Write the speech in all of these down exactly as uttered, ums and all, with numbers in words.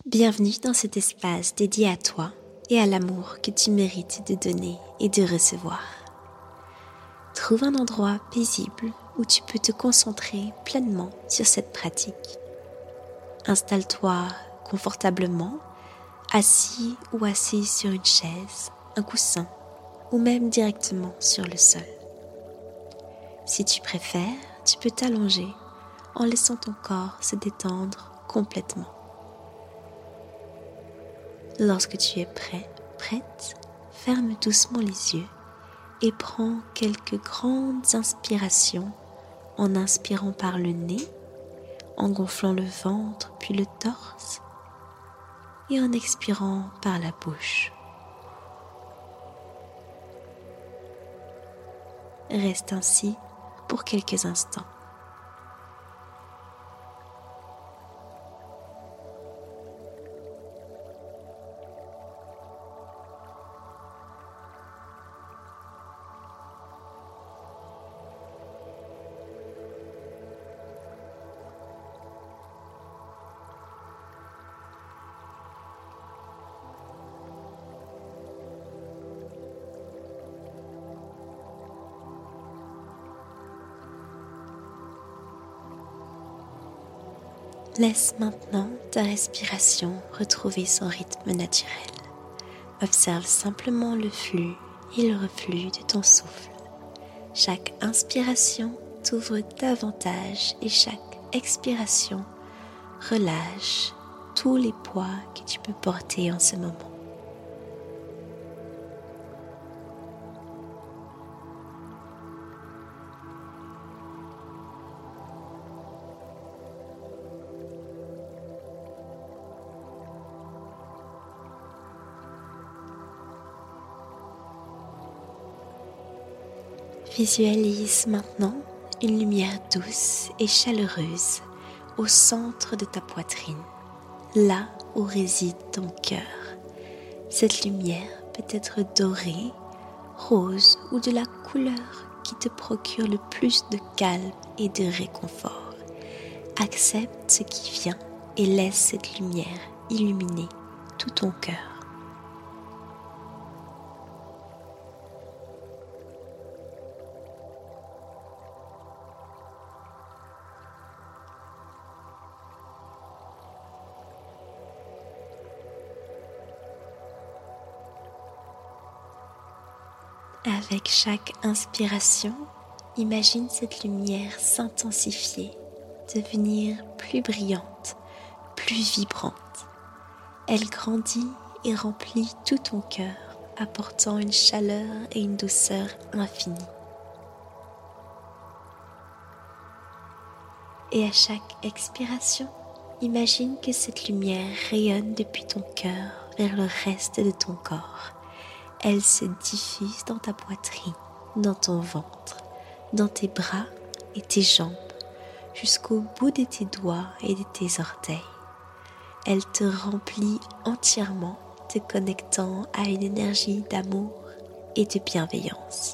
Bienvenue dans cet espace dédié à toi et à l'amour que tu mérites de donner et de recevoir. Trouve un endroit paisible où tu peux te concentrer pleinement sur cette pratique. Installe-toi confortablement, assis ou assise sur une chaise, un coussin ou même directement sur le sol. Si tu préfères, tu peux t'allonger en laissant ton corps se détendre complètement. Lorsque tu es prêt, prête, ferme doucement les yeux et prends quelques grandes inspirations en inspirant par le nez, en gonflant le ventre puis le torse et en expirant par la bouche. Reste ainsi pour quelques instants. Laisse maintenant ta respiration retrouver son rythme naturel. Observe simplement le flux et le reflux de ton souffle. Chaque inspiration t'ouvre davantage et chaque expiration relâche tous les poids que tu peux porter en ce moment. Visualise maintenant une lumière douce et chaleureuse au centre de ta poitrine, là où réside ton cœur. Cette lumière peut être dorée, rose ou de la couleur qui te procure le plus de calme et de réconfort. Accepte ce qui vient et laisse cette lumière illuminer tout ton cœur. Avec chaque inspiration, imagine cette lumière s'intensifier, devenir plus brillante, plus vibrante. Elle grandit et remplit tout ton cœur, apportant une chaleur et une douceur infinies. Et à chaque expiration, imagine que cette lumière rayonne depuis ton cœur vers le reste de ton corps. Elle se diffuse dans ta poitrine, dans ton ventre, dans tes bras et tes jambes, jusqu'au bout de tes doigts et de tes orteils. Elle te remplit entièrement, te connectant à une énergie d'amour et de bienveillance.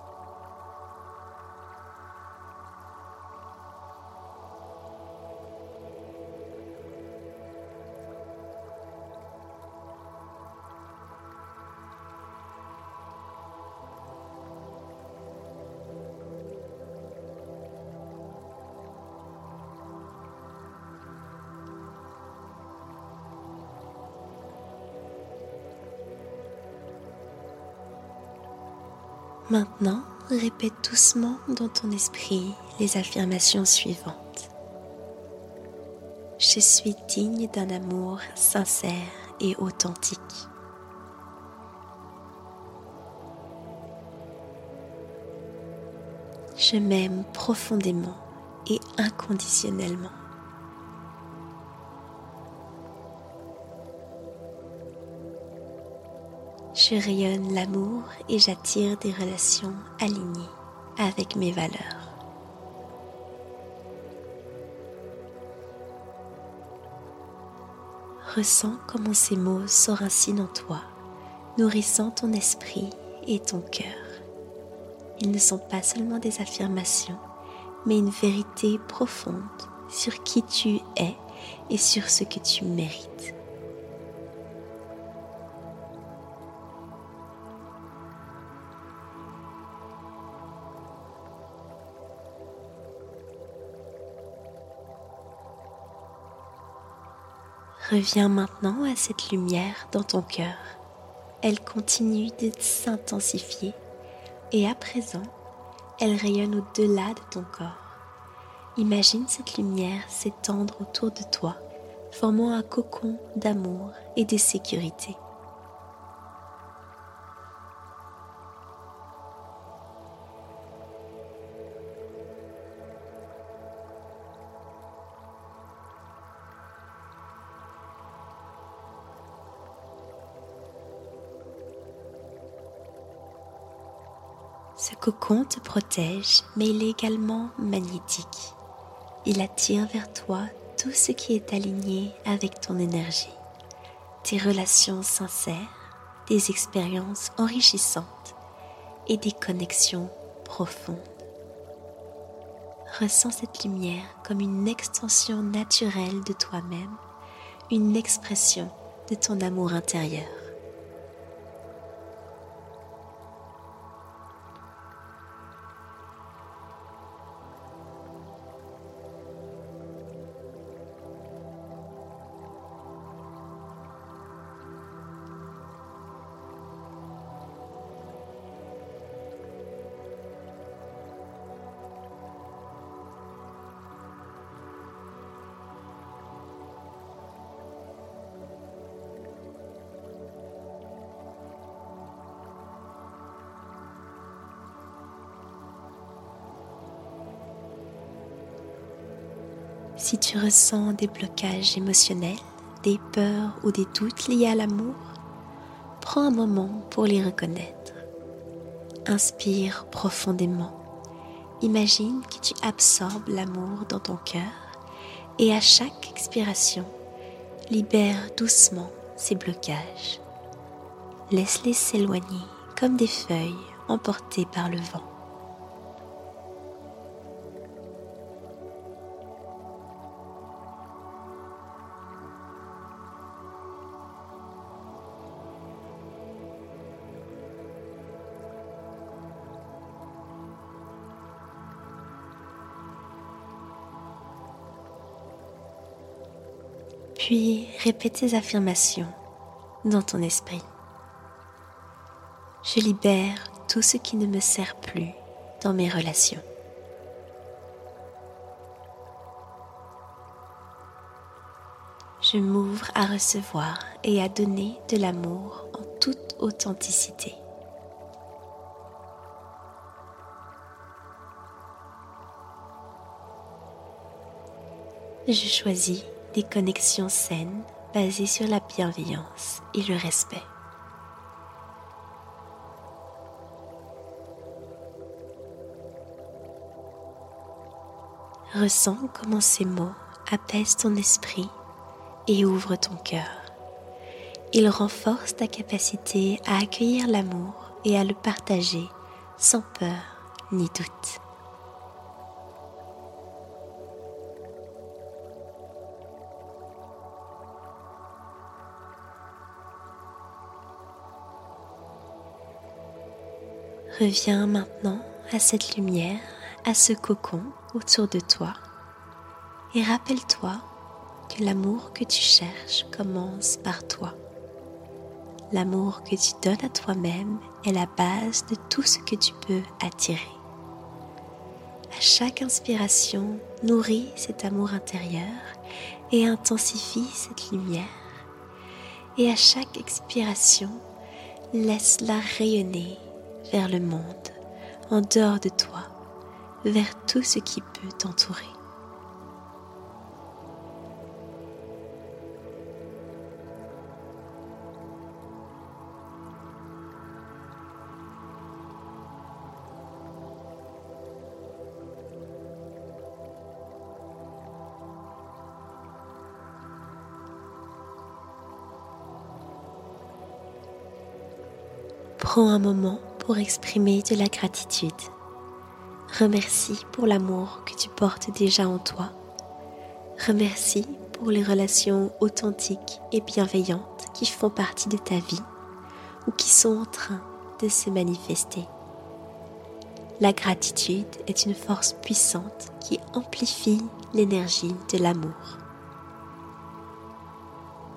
Maintenant, répète doucement dans ton esprit les affirmations suivantes. Je suis digne d'un amour sincère et authentique. Je m'aime profondément et inconditionnellement. Je rayonne l'amour et j'attire des relations alignées avec mes valeurs. Ressens comment ces mots s'enracinent en toi, nourrissant ton esprit et ton cœur. Ils ne sont pas seulement des affirmations, mais une vérité profonde sur qui tu es et sur ce que tu mérites. Reviens maintenant à cette lumière dans ton cœur. Elle continue de s'intensifier et à présent, elle rayonne au-delà de ton corps. Imagine cette lumière s'étendre autour de toi, formant un cocon d'amour et de sécurité. Ce cocon te protège, mais il est également magnétique. Il attire vers toi tout ce qui est aligné avec ton énergie, tes relations sincères, des expériences enrichissantes et des connexions profondes. Ressens cette lumière comme une extension naturelle de toi-même, une expression de ton amour intérieur. Si tu ressens des blocages émotionnels, des peurs ou des doutes liés à l'amour, prends un moment pour les reconnaître. Inspire profondément. Imagine que tu absorbes l'amour dans ton cœur et à chaque expiration, libère doucement ces blocages. Laisse-les s'éloigner comme des feuilles emportées par le vent. Puis répète ces affirmations dans ton esprit. Je libère tout ce qui ne me sert plus dans mes relations. Je m'ouvre à recevoir et à donner de l'amour en toute authenticité. Je choisis des connexions saines basées sur la bienveillance et le respect. Ressens comment ces mots apaisent ton esprit et ouvrent ton cœur. Ils renforcent ta capacité à accueillir l'amour et à le partager sans peur ni doute. Reviens maintenant à cette lumière, à ce cocon autour de toi et rappelle-toi que l'amour que tu cherches commence par toi. L'amour que tu donnes à toi-même est la base de tout ce que tu peux attirer. À chaque inspiration, nourris cet amour intérieur et intensifie cette lumière. Et à chaque expiration, laisse-la rayonner vers le monde, en dehors de toi, vers tout ce qui peut t'entourer. Prends un moment pour exprimer de la gratitude. Remercie pour l'amour que tu portes déjà en toi. Remercie pour les relations authentiques et bienveillantes qui font partie de ta vie ou qui sont en train de se manifester. La gratitude est une force puissante qui amplifie l'énergie de l'amour.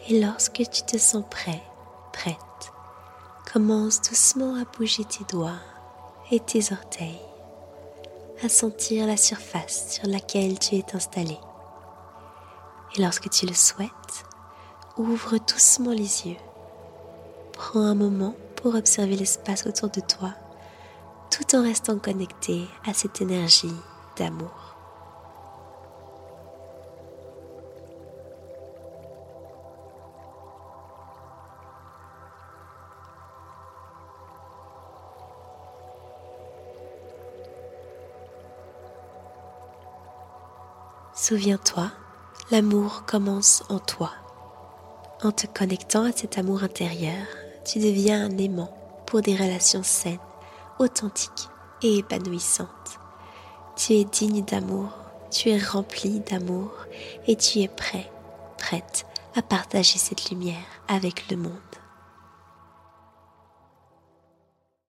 Et lorsque tu te sens prêt, prête, commence doucement à bouger tes doigts et tes orteils, à sentir la surface sur laquelle tu es installé. Et lorsque tu le souhaites, ouvre doucement les yeux. Prends un moment pour observer l'espace autour de toi, tout en restant connecté à cette énergie d'amour. Souviens-toi, l'amour commence en toi. En te connectant à cet amour intérieur, tu deviens un aimant pour des relations saines, authentiques et épanouissantes. Tu es digne d'amour, tu es rempli d'amour et tu es prêt, prête à partager cette lumière avec le monde.